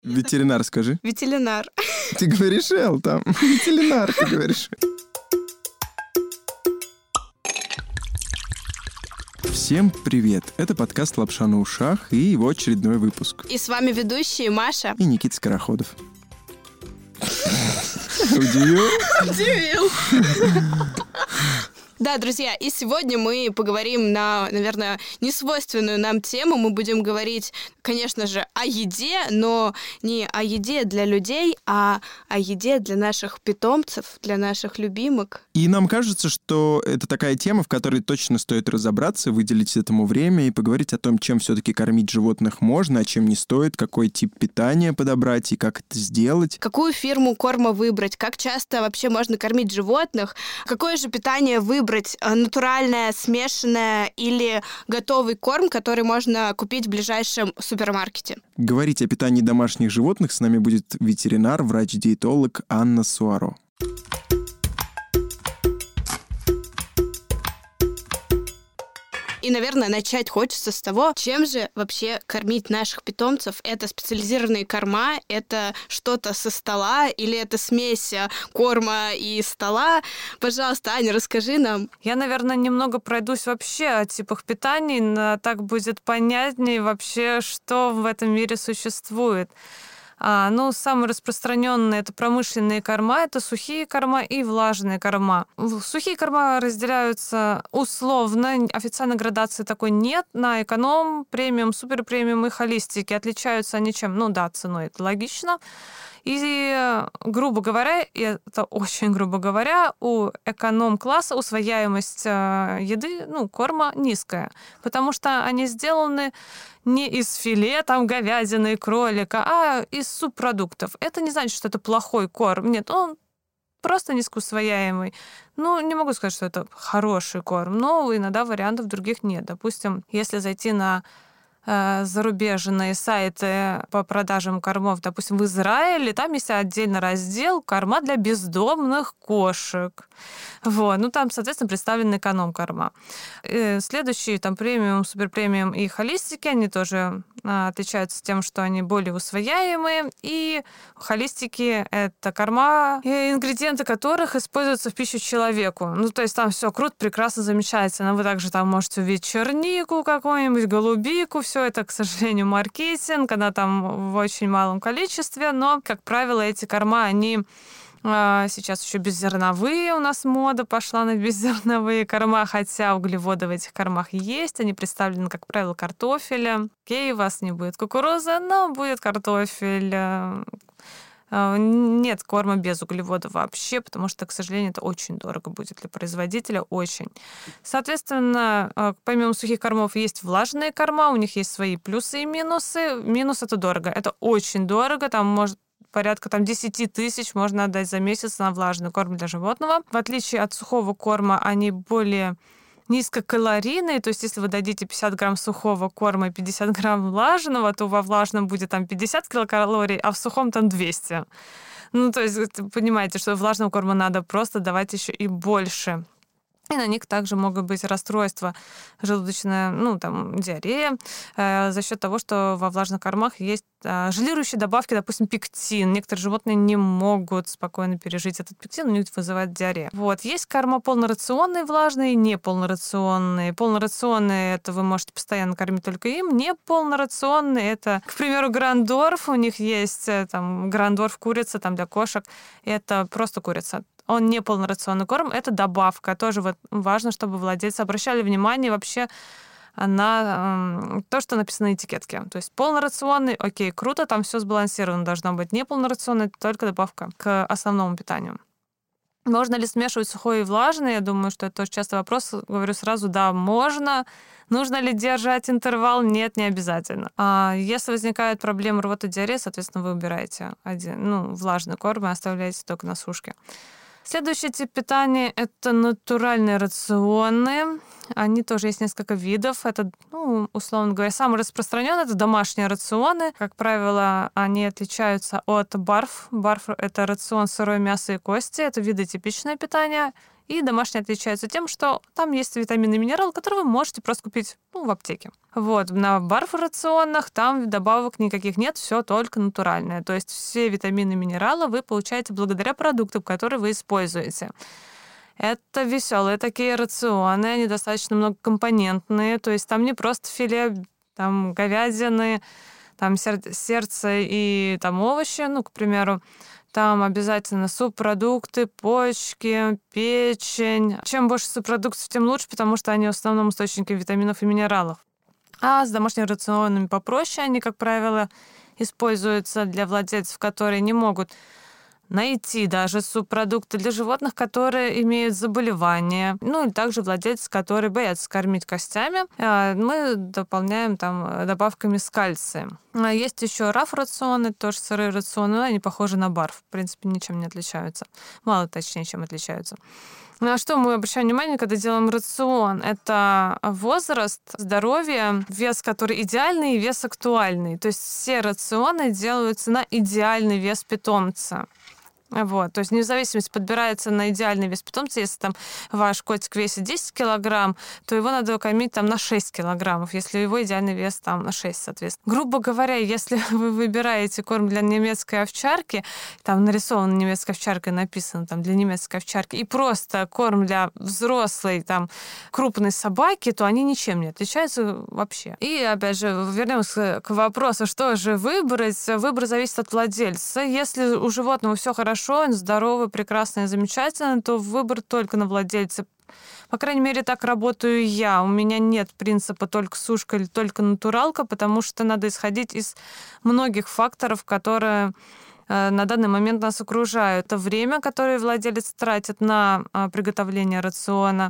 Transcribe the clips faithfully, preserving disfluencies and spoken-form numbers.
Ветеринар скажи. Ветеринар. Ты говоришь «эл» там. Ветеринар, ты говоришь. Всем привет! Это подкаст «Лапша на ушах» и его очередной выпуск. И с вами ведущие Маша и Никита Скороходов. Удивил? Удивил. Да, друзья, и сегодня мы поговорим на, наверное, несвойственную нам тему. Мы будем говорить, конечно же, о еде, но не о еде для людей, а о еде для наших питомцев, для наших любимок. И нам кажется, что это такая тема, в которой точно стоит разобраться, выделить этому время и поговорить о том, чем все-таки кормить животных можно, а чем не стоит, какой тип питания подобрать и как это сделать. Какую фирму корма выбрать, как часто вообще можно кормить животных, какое же питание выбрать, натуральное, смешанное или готовый корм, который можно купить в ближайшем супермаркете. Говорить о питании домашних животных с нами будет ветеринар, врач-диетолог Анна Суаро. И, наверное, начать хочется с того, чем же вообще кормить наших питомцев. Это специализированные корма, это что-то со стола или это смесь корма и стола. Пожалуйста, Аня, расскажи нам. Я, наверное, немного пройдусь вообще о типах питаний, но так будет понятнее вообще, что в этом мире существует. А, ну, самые распространенные это промышленные корма, это сухие корма и влажные корма. Сухие корма разделяются условно, официальной градации такой нет, на эконом, премиум, суперпремиум и холистики. Отличаются они чем? Ну да, ценой, это логично. И, грубо говоря, и это очень грубо говоря, у эконом-класса усвояемость еды, ну, корма низкая, потому что они сделаны не из филе, там, говядины, кролика, а из субпродуктов. Это не значит, что это плохой корм. Нет, он просто низкоусвояемый. Ну, не могу сказать, что это хороший корм, но иногда вариантов других нет. Допустим, если зайти на зарубежные сайты по продажам кормов, допустим, в Израиле, там есть отдельный раздел «Корма для бездомных кошек». Вот. Ну, там, соответственно, представлены эконом-корма. И следующие, там, премиум, суперпремиум и холистики, они тоже а, отличаются тем, что они более усвояемые. И холистики — это корма, ингредиенты которых используются в пищу человеку. Ну, то есть там все круто, прекрасно, замечательно. Вы также там можете увидеть чернику какую-нибудь, голубику. Все это, к сожалению, маркетинг, она там в очень малом количестве, но, как правило, эти корма, они э, сейчас еще беззерновые, у нас мода пошла на беззерновые корма, хотя углеводы в этих кормах есть, они представлены, как правило, картофелем. Окей, у вас не будет кукурузы, но будет картофель. Нет корма без углеводов вообще, потому что, к сожалению, это очень дорого будет для производителя, очень. Соответственно, помимо сухих кормов есть влажные корма, у них есть свои плюсы и минусы. Минус — это дорого, это очень дорого, там может порядка там, десять тысяч можно отдать за месяц на влажный корм для животного. В отличие от сухого корма, они более низкокалорийные, то есть если вы дадите пятьдесят грамм сухого корма и пятьдесят грамм влажного, то во влажном будет там пятьдесят килокалорий, а в сухом там двести. Ну, то есть понимаете, что влажного корма надо просто давать еще и больше. И на них также могут быть расстройства желудочная, ну, там, диарея, э, за счет того, что во влажных кормах есть э, желирующие добавки, допустим, пектин. Некоторые животные не могут спокойно пережить этот пектин, у них вызывает диарею. Вот. Есть корма полнорационные влажные, не полнорационные. Полнорационные — это вы можете постоянно кормить только им. Не полнорационные — это, к примеру, Грандорф. У них есть там Грандорф курица там, для кошек. Это просто курица. Он не полнорационный корм, это добавка. Тоже вот важно, чтобы владельцы обращали внимание вообще на э, то, что написано на этикетке. То есть полнорационный, окей, круто, там все сбалансировано должно быть. Не полнорационный, только добавка к основному питанию. Можно ли смешивать сухое и влажное? Я думаю, что это тоже частый вопрос. Говорю сразу, да, можно. Нужно ли держать интервал? Нет, не обязательно. А если возникает проблема рвоты, диареи, соответственно, вы убираете один, ну, влажный корм и оставляете только на сушке. Следующий тип питания — это натуральные рационы. Они тоже есть несколько видов. Это, ну, условно говоря, самый распространенный — это домашние рационы. Как правило, они отличаются от барф. Барф — это рацион сырое мясо и кости. Это виды типичное питание. И домашние отличаются тем, что там есть витамины и минералы, которые вы можете просто купить ну, в аптеке. Вот, на барф-рационах там добавок никаких нет, все только натуральное. То есть все витамины и минералы вы получаете благодаря продуктам, которые вы используете. Это веселые такие рационы, они достаточно многокомпонентные, то есть там не просто филе, там говядины, там сер- сердце и там овощи, ну, к примеру, там обязательно субпродукты, почки, печень. Чем больше субпродуктов, тем лучше, потому что они в основном источники витаминов и минералов. А с домашними рационами попроще, они, как правило, используются для владельцев, которые не могут найти даже субпродукты для животных, которые имеют заболевания. Ну, и также владельцы, которые боятся кормить костями. Мы дополняем там добавками с кальцием. Есть еще раф-рационы, тоже сырые рационы, но они похожи на барф. В принципе, ничем не отличаются. Мало точнее, чем отличаются. На что мы обращаем внимание, когда делаем рацион? Это возраст, здоровье, вес, который идеальный, и вес актуальный. То есть все рационы делаются на идеальный вес питомца. Вот, то есть вне зависимости подбирается на идеальный вес питомца. Если там ваш котик весит десять килограмм, то его надо кормить там на шесть килограммов, если его идеальный вес там на шесть, соответственно. Грубо говоря, если вы выбираете корм для немецкой овчарки, там нарисовано немецкой овчаркой, написано там для немецкой овчарки, и просто корм для взрослой там крупной собаки, то они ничем не отличаются вообще. И опять же, вернемся к вопросу, что же выбрать. Выбор зависит от владельца. Если у животного все хорошо, он здоровый, прекрасный, замечательный, то выбор только на владельца. По крайней мере, так работаю я. У меня нет принципа только сушка или только натуралка, потому что надо исходить из многих факторов, которые на данный момент нас окружают. Это время, которое владелец тратит на приготовление рациона,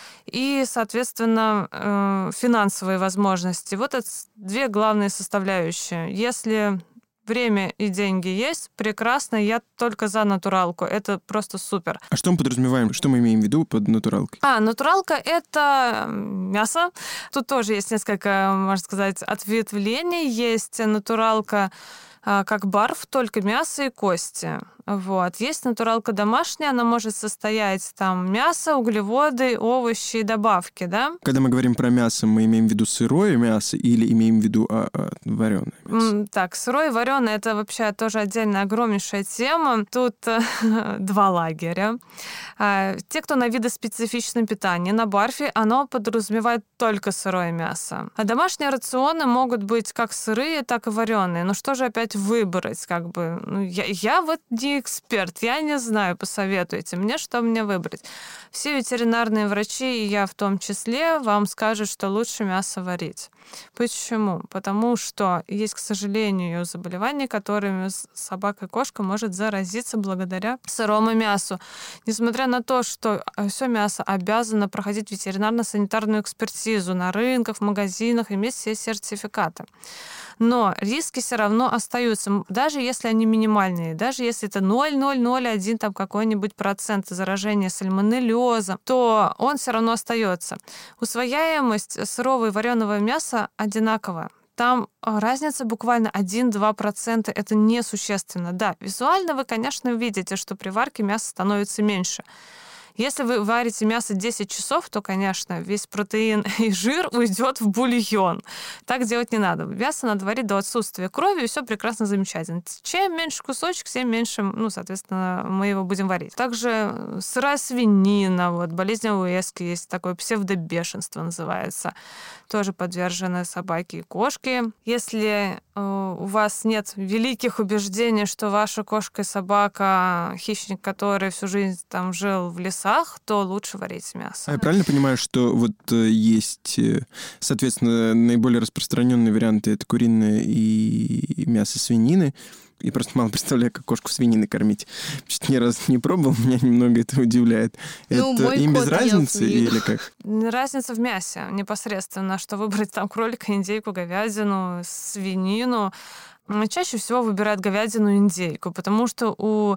и, соответственно, финансовые возможности. Вот это две главные составляющие. Если время и деньги есть, прекрасно, я только за натуралку. Это просто супер. А что мы подразумеваем, что мы имеем в виду под натуралкой? А, натуралка — это мясо. Тут тоже есть несколько, можно сказать, ответвлений. Есть натуралка как барф, только мясо и кости. Вот. Есть натуралка домашняя, она может состоять там мясо, углеводы, овощи и добавки, да? Когда мы говорим про мясо, мы имеем в виду сырое мясо или имеем в виду а, а, вареное мясо? Так, сырое и вареное — это вообще тоже отдельная огромнейшая тема. Тут два лагеря. Те, кто на видоспецифичном питании, на барфе, оно подразумевает только сырое мясо. А домашние рационы могут быть как сырые, так и вареные. Но что же опять выбрать? Как бы, ну, я, я вот не эксперт, я не знаю, посоветуйте мне, что мне выбрать. Все ветеринарные врачи, и я в том числе, вам скажут, что лучше мясо варить. Почему? Потому что есть, к сожалению, заболевания, которыми собака и кошка может заразиться благодаря сырому мясу. Несмотря на то, что все мясо обязано проходить ветеринарно-санитарную экспертизу на рынках, в магазинах, иметь все сертификаты. Но риски все равно остаются, даже если они минимальные, даже если это ноль целых ноль ноль один там какой-нибудь процент заражения сальмонеллезом, то он все равно остается. Усвояемость сырого и вареного мяса одинаковая. Там разница буквально один-два процента, это несущественно. Да, визуально вы, конечно, видите, что при варке мясо становится меньше. Если вы варите мясо десять часов, то, конечно, весь протеин и жир уйдет в бульон. Так делать не надо. Мясо надо варить до отсутствия крови, и все прекрасно, замечательно. Чем меньше кусочек, тем меньше, ну, соответственно, мы его будем варить. Также сырая свинина, вот, болезнь Уэски есть, такое псевдобешенство называется. Тоже подвержены собаки и кошки. Если э, у вас нет великих убеждений, что ваша кошка и собака — хищник, который всю жизнь там жил в лесу, то лучше варить мясо. А я правильно понимаю, что вот есть, соответственно, наиболее распространенные варианты — это куриное и мясо свинины. Я просто мало представляю, как кошку свинины кормить. Чуть ни разу не пробовал, меня немного это удивляет. Ну, это им без разницы или как? Разница в мясе непосредственно, что выбрать там кролика, индейку, говядину, свинину. Чаще всего выбирают говядину и индейку, потому что у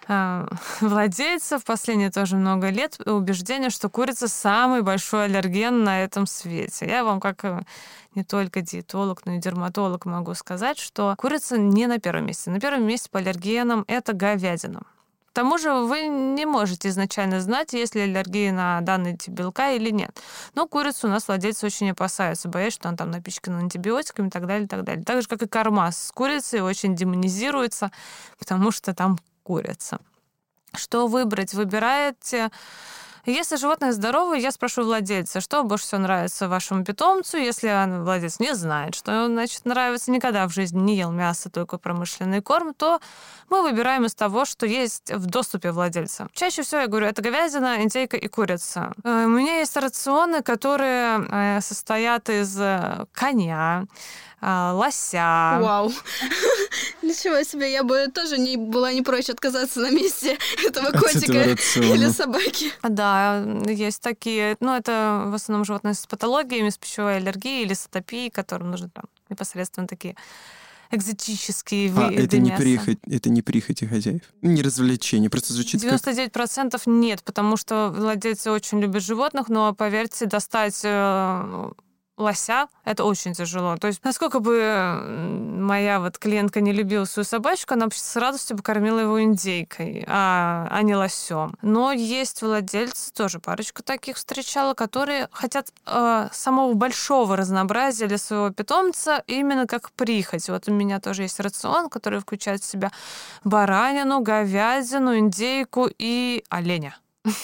владельцев в последние тоже много лет убеждение, что курица самый большой аллерген на этом свете. Я вам как не только диетолог, но и дерматолог могу сказать, что курица не на первом месте. На первом месте по аллергенам это говядина. тому же вы не можете изначально знать, есть ли аллергия на данный тип белка или нет. Но курицу у нас владельцы очень опасаются, боясь, что она там напичкана антибиотиками и так далее, и так далее. Так же, как и корма с курицей очень демонизируется, потому что там курица. Что выбрать? Выбираете... Если животное здоровое, я спрошу владельца, что больше всего нравится вашему питомцу. Если владелец не знает, что значит нравится, никогда в жизни не ел мясо, только промышленный корм, то мы выбираем из того, что есть в доступе владельца. Чаще всего я говорю, это говядина, индейка и курица. У меня есть рационы, которые состоят из коня, лося. Вау. Ничего себе, я бы тоже не была не прочь отказаться на месте этого котика или собаки. Да, есть такие. Ну, это в основном животные с патологиями, с пищевой аллергией или с атопией, которым нужны там непосредственно такие экзотические а, виды это не мяса. Прихоть, это не прихоти хозяев? Не развлечение, просто звучит девяносто девять процентов как... нет, потому что владельцы очень любят животных, но, поверьте, достать... лося — это очень тяжело. То есть, насколько бы моя вот клиентка не любила свою собачку, она с радостью бы кормила его индейкой, а, а не лосем. Но есть владельцы, тоже парочку таких встречала, которые хотят э, самого большого разнообразия для своего питомца именно как прихоть. Вот у меня тоже есть рацион, который включает в себя баранину, говядину, индейку и оленя.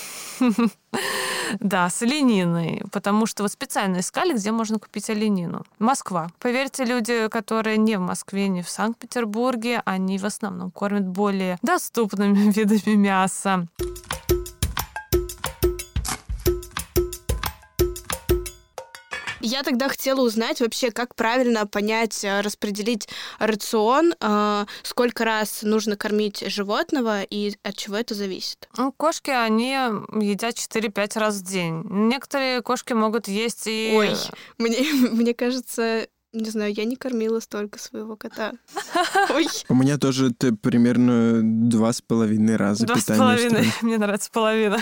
Да, с олениной, потому что вот специально искали, где можно купить оленину. Москва. Поверьте, люди, которые не в Москве, не в Санкт-Петербурге, они в основном кормят более доступными видами мяса. Я тогда хотела узнать вообще, как правильно понять, распределить рацион, сколько раз нужно кормить животного и от чего это зависит. Ну, кошки, они едят четыре-пять раз в день. Некоторые кошки могут есть и... Ой, мне, мне кажется... Не знаю, я не кормила столько своего кота. Ой. У меня тоже ты примерно два с половиной раза два питание. Два с половиной. Мне нравится половина.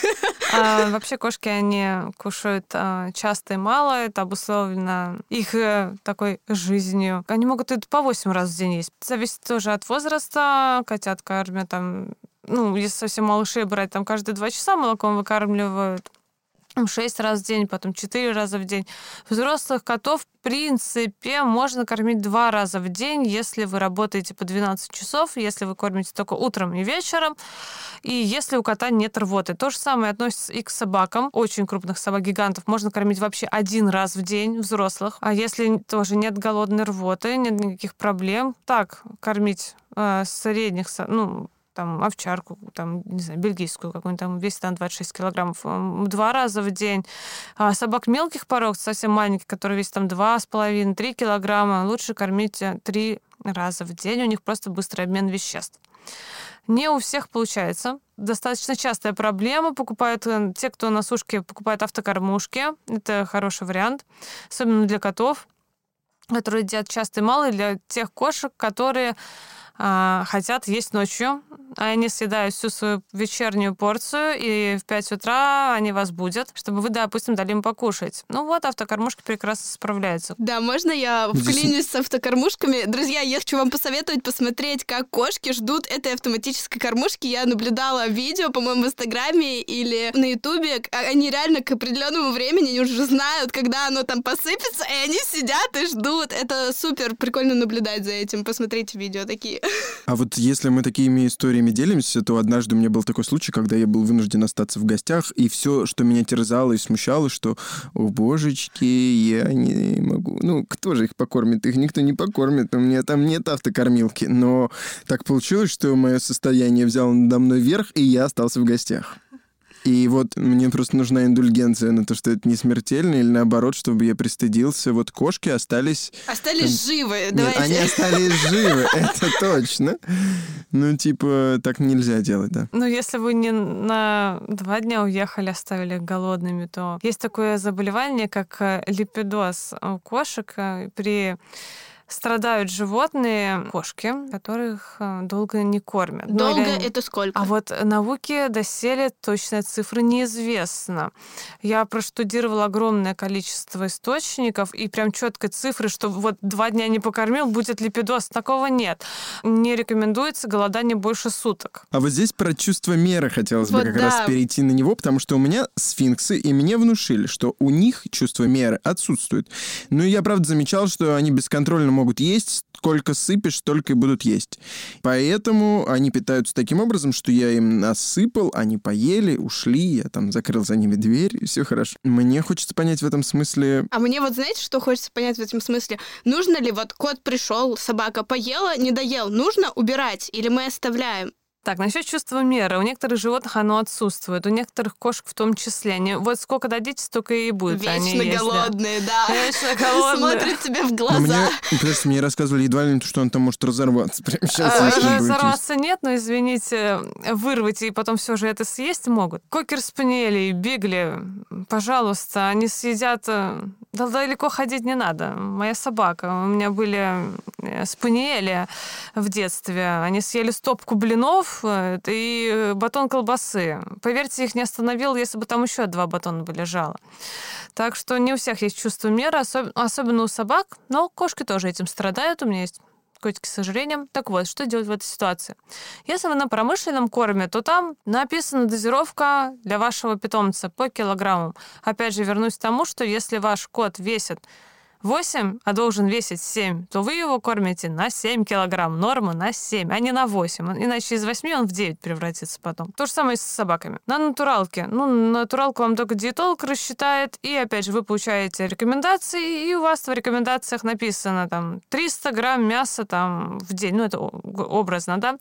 А, вообще кошки, они кушают а, часто и мало. Это обусловлено их а, такой жизнью. Они могут и по восемь раз в день есть. Зависит тоже от возраста. Котят кормят там... Ну, если совсем малышей брать, там каждые два часа молоком выкармливают. шесть раз в день, потом четыре раза в день. Взрослых котов, в принципе, можно кормить два раза в день, если вы работаете по двенадцать часов, если вы кормите только утром и вечером, и если у кота нет рвоты. То же самое относится и к собакам. Очень крупных собак-гигантов можно кормить вообще один раз в день, взрослых. А если тоже нет голодной рвоты, нет никаких проблем, так, кормить э, средних, ну, там, овчарку, там, не знаю, бельгийскую какую-нибудь, там, весит там двадцать шесть килограммов, два раза в день. А собак мелких пород, совсем маленьких, которые весят там два с половиной - три килограмма, лучше кормить три раза в день, у них просто быстрый обмен веществ. Не у всех получается. Достаточно частая проблема. Покупают те, кто на сушке покупают автокормушки. Это хороший вариант, особенно для котов, которые едят часто и мало, и для тех кошек, которые а, хотят есть ночью. Они съедают всю свою вечернюю порцию, и в пять утра они вас будят, чтобы вы, допустим, дали им покушать. Ну вот, автокормушки прекрасно справляются. Да, можно я вклинюсь с автокормушками? Друзья, я хочу вам посоветовать посмотреть, как кошки ждут этой автоматической кормушки. Я наблюдала видео, по-моему, в Инстаграме или на Ютубе. Они реально к определенному времени они уже знают, когда оно там посыпется, и они сидят и ждут. Это супер прикольно наблюдать за этим. Посмотрите видео такие. А вот если мы такими историями делимся, то однажды у меня был такой случай, когда я был вынужден остаться в гостях, и все, что меня терзало и смущало, что, о божечки, я не могу... Ну, кто же их покормит? Их никто не покормит, у меня там нет автокормилки. Но так получилось, что мое состояние взяло надо мной верх, и я остался в гостях. И вот мне просто нужна индульгенция на то, что это не смертельно, или наоборот, чтобы я пристыдился. Вот кошки остались... Остались живы, Нет, давайте. они остались живы, это точно. Ну, типа, так нельзя делать, да. Ну, если вы не на два дня уехали, оставили голодными, то есть такое заболевание, как липидоз у кошек. При страдают животные, кошки, которых долго не кормят. Долго ну, или... это сколько? А вот науке доселе точная цифра неизвестна. Я проштудировала огромное количество источников, и прям четкой цифры, что вот два дня не покормил, будет липидоз. Такого нет. Не рекомендуется голодание больше суток. А вот здесь про чувство меры хотелось вот бы как да. раз перейти на него, потому что у меня сфинксы, и мне внушили, что у них чувство меры отсутствует. Ну, я, правда, замечал, что они бесконтрольно могут есть, сколько сыпешь, столько и будут есть. Поэтому они питаются таким образом, что я им насыпал, они поели, ушли, я там закрыл за ними дверь, и все хорошо. Мне хочется понять в этом смысле... А мне вот, знаете, что хочется понять в этом смысле? Нужно ли вот кот пришел, собака поела, не доел, нужно убирать или мы оставляем? Так, насчет чувства меры. У некоторых животных оно отсутствует, у некоторых кошек в том числе. Они, вот сколько дадите, столько и будет. Вечно они голодные, есть, да. Вечно голодные. Смотрят тебе в глаза. Но мне, потому что мне рассказывали едва ли не то, что он там может разорваться. Прямо сейчас. А, разорваться нет, но, извините, вырвать и потом все же это съесть могут. Кокер-спаниели, бигли, пожалуйста, они съедят... Да, далеко ходить не надо. Моя собака. У меня были спаниели в детстве. Они съели стопку блинов и батон колбасы. Поверьте, их не остановил, если бы там еще два батона бы лежало. Так что не у всех есть чувство меры, особ... особенно у собак, но кошки тоже этим страдают. У меня есть котики с ожирением. Так вот, что делать в этой ситуации? Если вы на промышленном корме, то там написана дозировка для вашего питомца по килограмму. Опять же, вернусь к тому, что если ваш кот весит восемь, а должен весить семь, то вы его кормите на семь килограмм. Норма на семь, а не на восемь. Иначе из восьми он в девять превратится потом. То же самое и с собаками. На натуралке. Ну, натуралку вам только диетолог рассчитает, и, опять же, вы получаете рекомендации, и у вас в рекомендациях написано там триста грамм мяса там в день. Ну, это образно, да?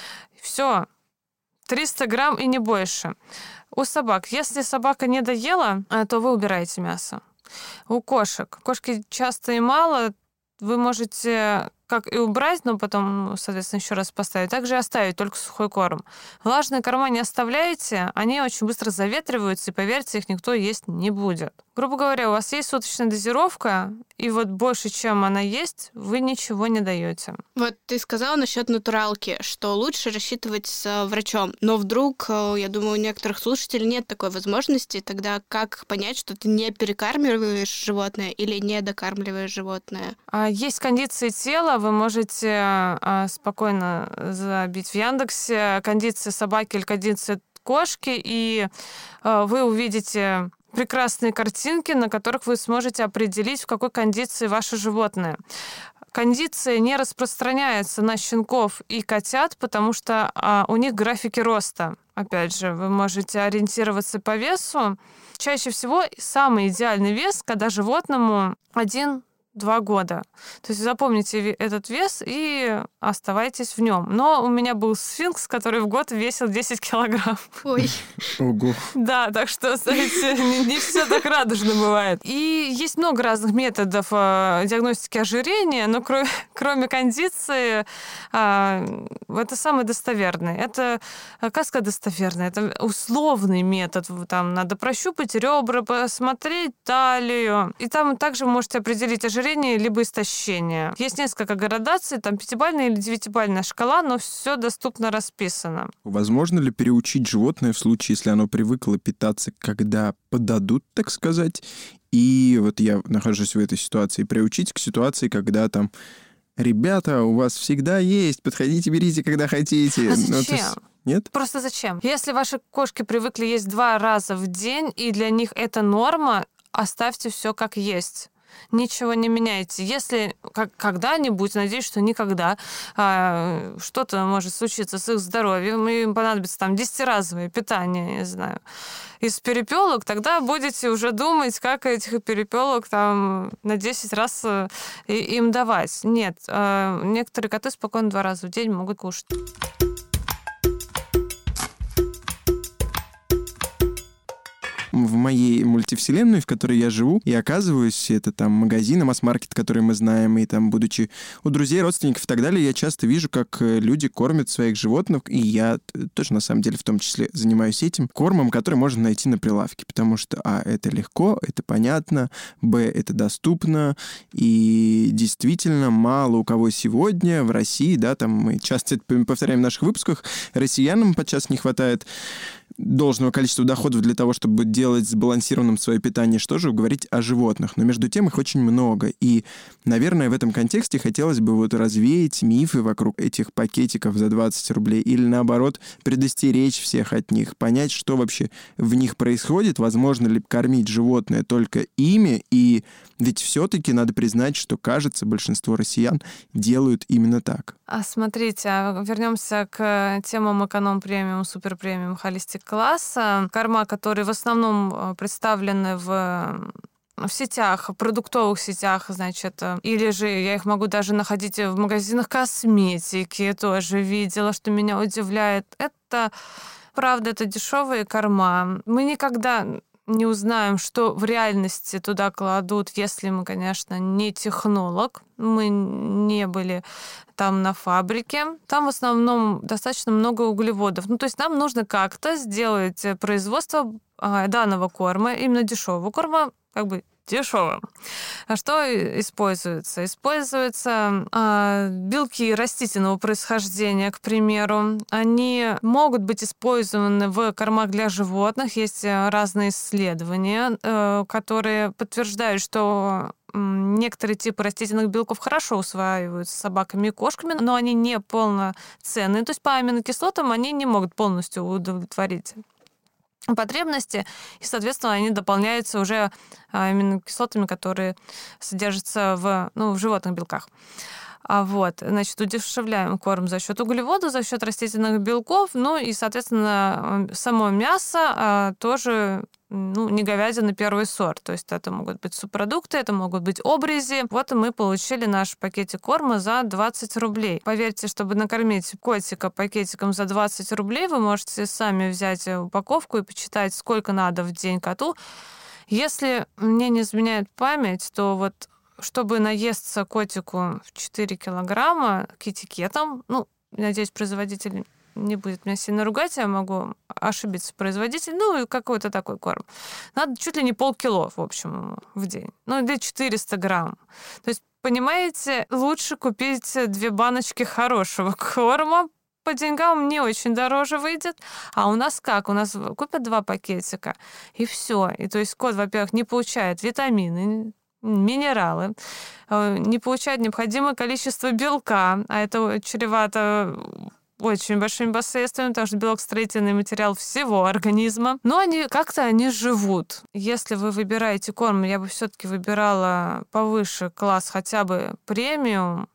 Все. триста грамм и не больше. У собак. Если собака не доела, то вы убираете мясо. У кошек. Кошки часто и мало. Вы можете как и убрать, но потом, соответственно, еще раз поставить. Также и оставить только сухой корм. Влажные корма не оставляете, они очень быстро заветриваются, и, поверьте, их никто есть не будет. Грубо говоря, у вас есть суточная дозировка, и вот больше, чем она есть, вы ничего не даете. Вот ты сказала насчет натуралки, что лучше рассчитывать с врачом. Но вдруг, я думаю, у некоторых слушателей нет такой возможности. Тогда как понять, что ты не перекармливаешь животное или не докармливаешь животное? Есть кондиции тела. Вы можете спокойно забить в Яндексе кондиции собаки или кондиции кошки, и вы увидите прекрасные картинки, на которых вы сможете определить, в какой кондиции ваше животное. Кондиция не распространяется на щенков и котят, потому что а, у них графики роста. Опять же, вы можете ориентироваться по весу. Чаще всего самый идеальный вес, когда животному один два года. То есть запомните этот вес и оставайтесь в нем. Но у меня был сфинкс, который в год весил десять килограмм. Ой. Ого. Да, так что, знаете, не, не все так радужно бывает. И есть много разных методов э, диагностики ожирения, но кроме, кроме кондиции, э, это самый достоверный. Это, как сказать, достоверный? Это условный метод. Там надо прощупать ребра, посмотреть талию. И там также вы можете определить ожирение либо истощение. Есть несколько градаций, там пятибалльная или девятибалльная шкала, но все доступно расписано. Возможно ли переучить животное в случае, если оно привыкло питаться, когда подадут, так сказать, и вот я нахожусь в этой ситуации, приучить к ситуации, когда там ребята, у вас всегда есть, подходите, берите, когда хотите. А зачем? Ну, то есть... Нет? Просто зачем? Если ваши кошки привыкли есть два раза в день, и для них это норма, оставьте все как есть. Ничего не меняйте. Если как, когда-нибудь, надеюсь, что никогда, а, что-то может случиться с их здоровьем, и им понадобится там десятиразовое питание, не знаю, из перепелок, тогда будете уже думать, как этих перепелок там на десять раз им давать. Нет, а, некоторые коты спокойно два раза в день могут кушать. в моей мультивселенной, в которой я живу, и оказываюсь, это там магазин, масс-маркет, который мы знаем, и там, будучи у друзей, родственников и так далее, я часто вижу, как люди кормят своих животных, и я тоже, на самом деле, в том числе занимаюсь этим, кормом, который можно найти на прилавке, потому что, а, это легко, это понятно, б, это доступно, и действительно мало у кого сегодня в России, да, там мы часто это повторяем в наших выпусках, россиянам подчас не хватает должного количества доходов для того, чтобы делать сбалансированным свое питание, что же говорить о животных. Но между тем их очень много. И, наверное, в этом контексте хотелось бы вот развеять мифы вокруг этих пакетиков за двадцать рублей или, наоборот, предостеречь всех от них, понять, что вообще в них происходит, возможно ли кормить животное только ими, и ведь все-таки надо признать, что, кажется, большинство россиян делают именно так. А смотрите, вернемся к темам эконом-премиум, супер-премиум, холистик-класса. Корма, которые в основном представлены в в сетях, в продуктовых сетях, значит, или же я их могу даже находить в магазинах косметики, тоже видела, что меня удивляет. Это, правда, это дешевые корма. Мы никогда не узнаем, что в реальности туда кладут, если мы, конечно, не технолог, мы не были там на фабрике. Там в основном достаточно много углеводов. Ну, то есть нам нужно как-то сделать производство данного корма, именно дешевого корма, как бы дешевым. А что используется? Используются э, белки растительного происхождения, к примеру. Они могут быть использованы в кормах для животных. Есть разные исследования, э, которые подтверждают, что некоторые типы растительных белков хорошо усваиваются собаками и кошками, но они не полноценные. То есть по аминокислотам они не могут полностью удовлетворить потребности, и, соответственно, они дополняются уже аминокислотами, которые содержатся в, ну, в животных белках. А вот, значит, удешевляем корм за счет углеводов, за счет растительных белков, ну и, соответственно, само мясо тоже, ну, не говядина первый сорт. То есть это могут быть субпродукты, это могут быть обрези. Вот мы получили наш пакетик корма за двадцать рублей. Поверьте, чтобы накормить котика пакетиком за двадцать рублей, вы можете сами взять упаковку и почитать, сколько надо в день коту. Если мне не изменяет память, то вот чтобы наесться котику в четыре килограмма китикетом, ну, надеюсь, производитель не будет меня сильно ругать, я могу ошибиться производитель, ну, и какой-то такой корм. Надо чуть ли не полкило, в общем, в день. Ну, или четыреста грамм. То есть, понимаете, лучше купить две баночки хорошего корма, по деньгам не очень дороже выйдет. А у нас как? У нас купят два пакетика, и все. И то есть кот, во-первых, не получает витамины, минералы, не получает необходимое количество белка, а это чревато очень большими последствиями, потому что белок — строительный материал всего организма. Но они как-то они живут. Если вы выбираете корм, я бы все-таки выбирала повыше класс, хотя бы премиум,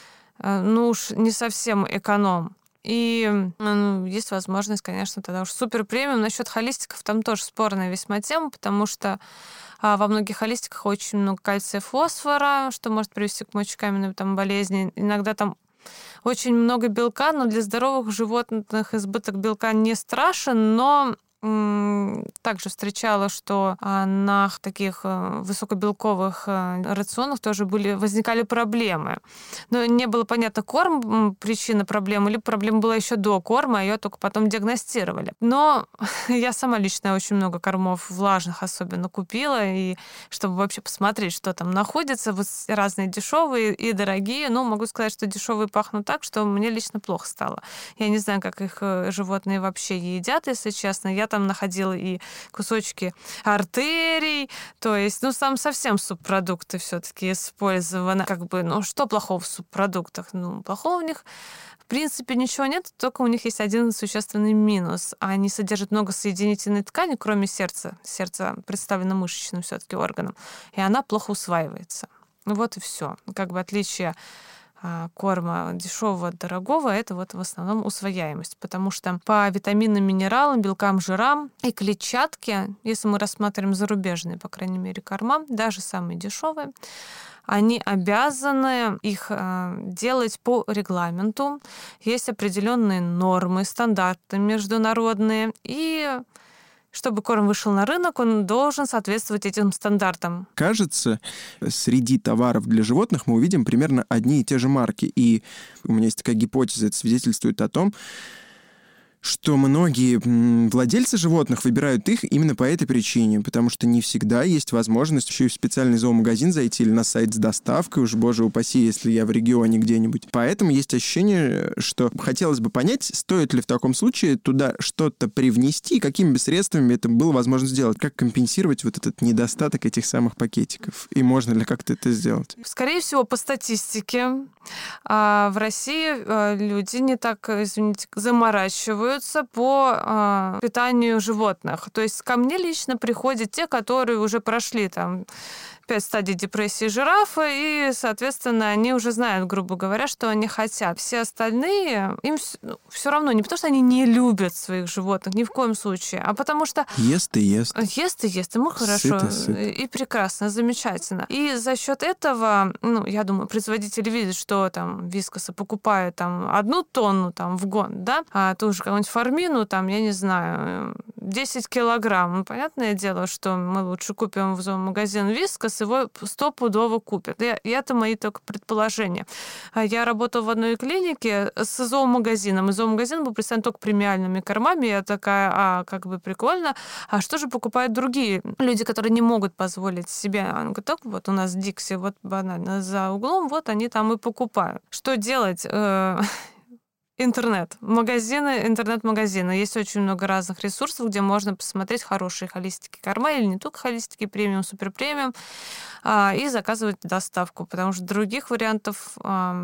ну уж не совсем эконом. И ну, есть возможность, конечно, тогда уж супер премиум. Насчет холистиков там тоже спорная весьма тема, потому что а, во многих холистиках очень много кальция, фосфора, что может привести к мочекаменной там болезни. Иногда там очень много белка, но для здоровых животных избыток белка не страшен, но также встречала, что на таких высокобелковых рационах тоже были, возникали проблемы. Но не было понятно, корм причина проблемы, или проблема была еще до корма, а ее только потом диагностировали. Но я сама лично очень много кормов влажных особенно купила, и чтобы вообще посмотреть, что там находится, вот разные дешевые и дорогие. Но могу сказать, что дешевые пахнут так, что мне лично плохо стало. Я не знаю, как их животные вообще едят, если честно. Я там находила и кусочки артерий, то есть, ну, там совсем субпродукты все-таки использованы. Как бы, ну, что плохого в субпродуктах? Ну, плохого у них, в принципе, ничего нет, только у них есть один существенный минус. Они содержат много соединительной ткани, кроме сердца. Сердце представлено мышечным все-таки органом, и она плохо усваивается. Вот и все. Как бы отличие корма дешевого от дорогого — это вот в основном усвояемость, потому что по витаминам, минералам, белкам, жирам и клетчатке, если мы рассматриваем зарубежные, по крайней мере, корма, даже самые дешевые, они обязаны их делать по регламенту. Есть определенные нормы, стандарты международные, и чтобы корм вышел на рынок, он должен соответствовать этим стандартам. Кажется, среди товаров для животных мы увидим примерно одни и те же марки. И у меня есть такая гипотеза, это свидетельствует о том, что многие владельцы животных выбирают их именно по этой причине, потому что не всегда есть возможность еще и в специальный зоомагазин зайти или на сайт с доставкой, уж, боже упаси, если я в регионе где-нибудь. Поэтому есть ощущение, что хотелось бы понять, стоит ли в таком случае туда что-то привнести, какими бы средствами это было возможно сделать, как компенсировать вот этот недостаток этих самых пакетиков, и можно ли как-то это сделать? Скорее всего, по статистике, в России люди не так, извините, заморачивают по э, питанию животных. То есть ко мне лично приходят те, которые уже прошли там пять стадий депрессии жирафа, и, соответственно, они уже знают, грубо говоря, что они хотят. Все остальные, им ну, все равно, не потому что они не любят своих животных, ни в коем случае, а потому что... Ест и ест. Ест и ест, ему хорошо. Сыто, сыто. И прекрасно, замечательно. И за счет этого, ну, я думаю, производители видят, что там вискосы покупают там одну тонну там в год, да, а ту же какую-нибудь фармину, там, я не знаю, десять килограмм. Ну, понятное дело, что мы лучше купим в зоомагазин вискос, его стопудово купят. И это мои только предположения. Я работала в одной клинике с зоомагазином, и зоомагазин был представлен только премиальными кормами. Я такая, а, как бы прикольно. А что же покупают другие люди, которые не могут позволить себе? Он говорит, так вот у нас Дикси, вот банально за углом, вот они там и покупают. Что делать? Интернет. Магазины, интернет-магазины. Есть очень много разных ресурсов, где можно посмотреть хорошие холистики корма, или не только холистики, премиум, супер премиум, и заказывать доставку, потому что других вариантов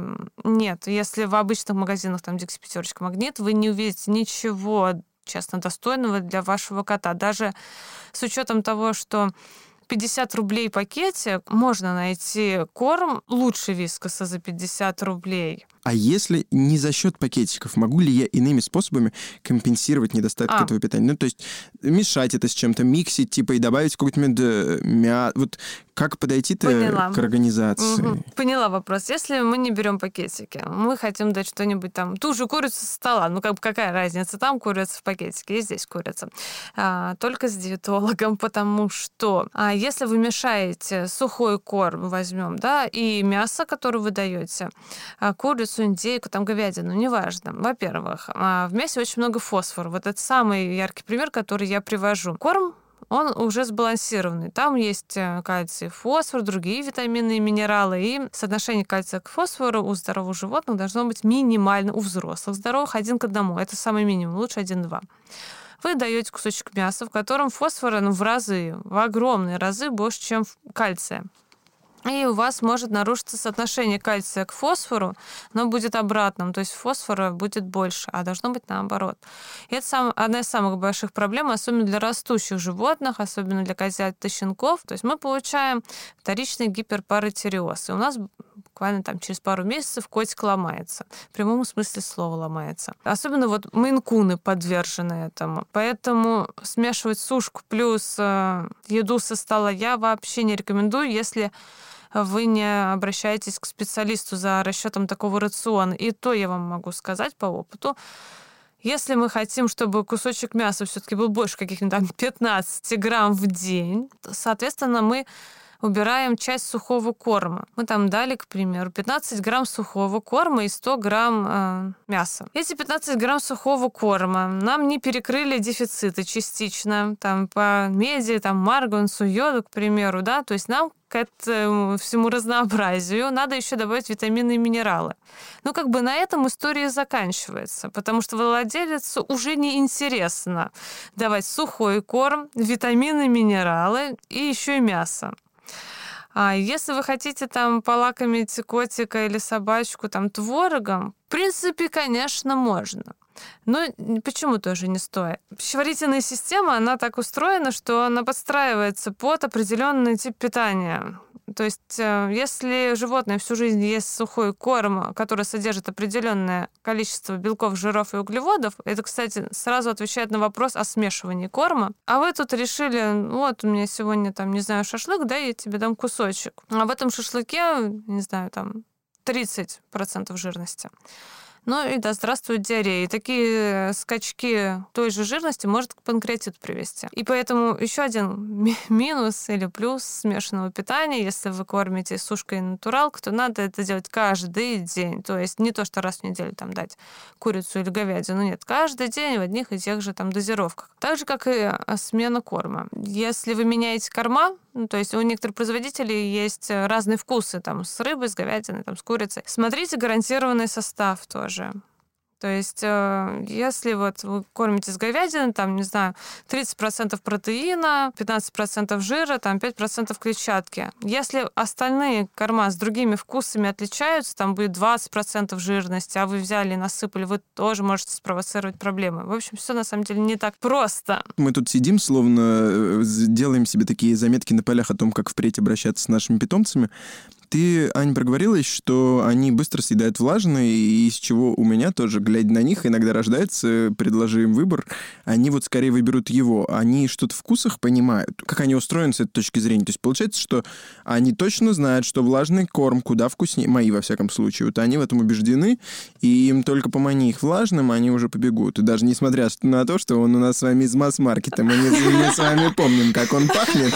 нет. Если в обычных магазинах, там, Дикси, Пятерочка, Магнит, вы не увидите ничего, честно, достойного для вашего кота. Даже с учетом того, что пятьдесят рублей пакетик, можно найти корм лучше вискоса за пятьдесят рублей. А если не за счет пакетиков, могу ли я иными способами компенсировать недостаток а. этого питания? Ну, то есть мешать это с чем-то, миксить, типа, и добавить какой-то мясо. Вот как подойти-то Поняла. к организации? Угу. Поняла вопрос. Если мы не берем пакетики, мы хотим дать что-нибудь там, ту же курицу со стола, ну, как бы какая разница, там курица в пакетике, и здесь курица. А, только с диетологом, потому что а если вы мешаете сухой корм, возьмем, да, и мясо, которое вы даете, курицу, индейку, там, говядину, неважно. Во-первых, в мясе очень много фосфора. Вот это самый яркий пример, который я привожу. Корм, он уже сбалансированный. Там есть кальций, фосфор, другие витамины и минералы. И соотношение кальция к фосфору у здоровых животных должно быть минимально. У взрослых здоровых один к одному. Это самый минимум. Лучше один-два. Вы даете кусочек мяса, в котором фосфора ну, в разы, в огромные разы больше, чем кальция. И у вас может нарушиться соотношение кальция к фосфору, но будет обратным, то есть фосфора будет больше, а должно быть наоборот. И это сам, одна из самых больших проблем, особенно для растущих животных, особенно для котят и щенков. То есть мы получаем вторичный гиперпаратиреоз, и у нас буквально там через пару месяцев котик ломается. В прямом смысле слова ломается. Особенно вот мейн-куны подвержены этому. Поэтому смешивать сушку плюс э, еду со стола я вообще не рекомендую, если вы не обращаетесь к специалисту за расчетом такого рациона. И то я вам могу сказать по опыту. Если мы хотим, чтобы кусочек мяса все-таки был больше каких-нибудь там пятнадцать грамм в день, то, соответственно, мы убираем часть сухого корма. Мы там дали, к примеру, пятнадцать грамм сухого корма и сто грамм э, мяса. Эти пятнадцать грамм сухого корма нам не перекрыли дефициты частично, там, по меди, там, марганцу, йоду, к примеру, да, то есть нам к этому всему разнообразию надо еще добавить витамины и минералы. Ну, как бы на этом история заканчивается, потому что владелицу уже не интересно давать сухой корм, витамины, минералы и еще и мясо. А если вы хотите там полакомить котика или собачку там творогом, в принципе, конечно, можно. Но почему тоже не стоит? Пищеварительная система, она так устроена, что она подстраивается под определенный тип питания. То есть, если животное всю жизнь ест сухой корм, который содержит определенное количество белков, жиров и углеводов, это, кстати, сразу отвечает на вопрос о смешивании корма. А вы тут решили, вот у меня сегодня там, не знаю, шашлык, да, я тебе дам кусочек. А в этом шашлыке, не знаю, там тридцать процентов жирности. Ну и да, здравствует диарея. И такие скачки той же жирности может к панкреатиту привести. И поэтому еще один ми- минус или плюс смешанного питания, если вы кормите сушкой натуралку, то надо это делать каждый день. То есть не то, что раз в неделю там дать курицу или говядину, нет, каждый день в одних и тех же там дозировках. Так же, как и смена корма. Если вы меняете корма, ну, то есть у некоторых производителей есть разные вкусы, там, с рыбой, с говядиной, там, с курицей. Смотрите гарантированный состав тоже. То есть, э, если вот вы кормите с говядиной, там, не знаю, тридцать процентов протеина, пятнадцать процентов жира, там, пять процентов клетчатки. Если остальные корма с другими вкусами отличаются, там будет двадцать процентов жирности, а вы взяли и насыпали, вы тоже можете спровоцировать проблемы. В общем, все на самом деле не так просто. Мы тут сидим, словно делаем себе такие заметки на полях о том, как впредь обращаться с нашими питомцами. Ты, Ань, проговорилась, что они быстро съедают влажное, и из чего у меня тоже, глядя на них, иногда рождается, предложи им выбор, они вот скорее выберут его. Они что-то в вкусах понимают, как они устроены с этой точки зрения. То есть получается, что они точно знают, что влажный корм куда вкуснее, мои, во всяком случае, вот они в этом убеждены, и им только помани их влажным, они уже побегут. И даже несмотря на то, что он у нас с вами из масс-маркета, мы, не, мы с вами помним, как он пахнет,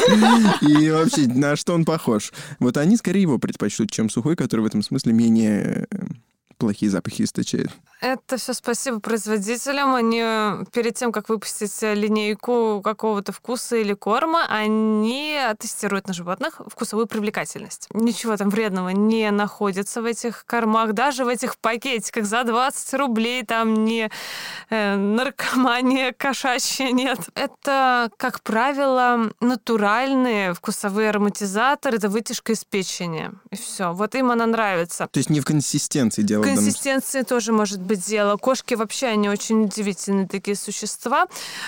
и вообще на что он похож. Вот они скорее его предпочтут, чем сухой, который в этом смысле менее плохие запахи источает. Это все спасибо производителям. Они перед тем, как выпустить линейку какого-то вкуса или корма, они тестируют на животных вкусовую привлекательность. Ничего там вредного не находится в этих кормах, даже в этих пакетиках за двадцать рублей там не э, наркомания кошачья, нет. Это, как правило, натуральные вкусовые ароматизаторы, это вытяжка из печени. И все. Вот им она нравится. То есть не в консистенции дело. В консистенции тоже может быть дело. Кошки вообще, они очень удивительные такие существа.